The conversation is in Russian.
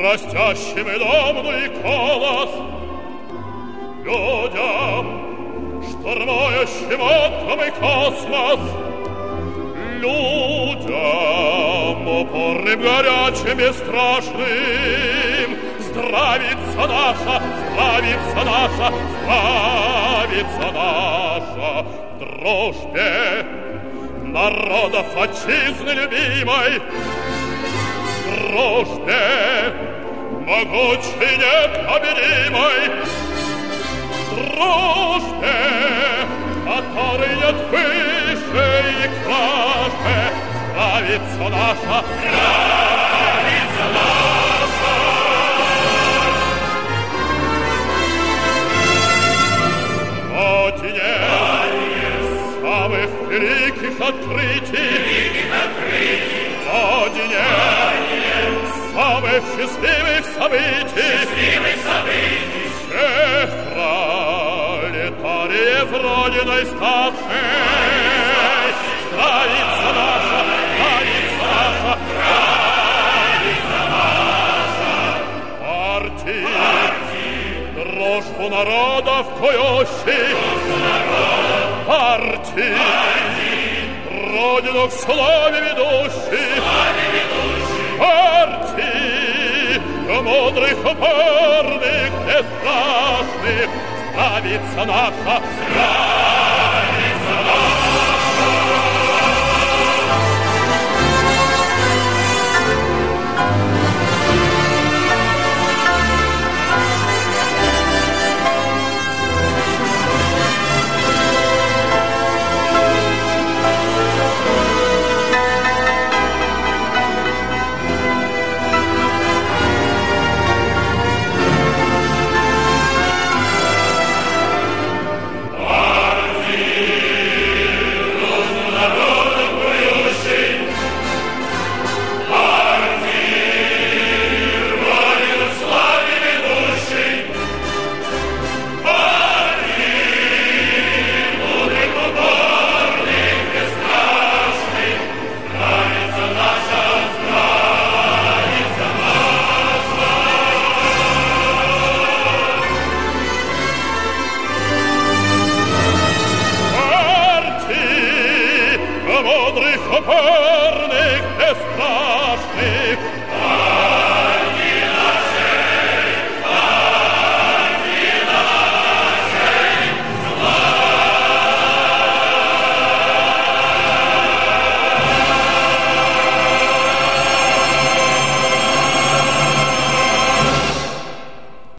растящим и домный колос людям, штурмующим атомный космос, людям, упорным, горячим, бесстрашным, здравица наша, здравица наша, здравица наша, дружбе народов отчизны любимой, дружбе могучей непобедимой, дружбе, которой нет выше и краше, здравица наша, здравица наша. Родине самых великих открытий, Родине самых счастливых событий, всех пролетариев Родиной ставшей, здравица наша, здравица наша, здравица наша. Партии, дружбу народов кующих, партии, Родину к славе ведущих, партии, мудрых, упорных, бесстрашных, здравица наша, здравица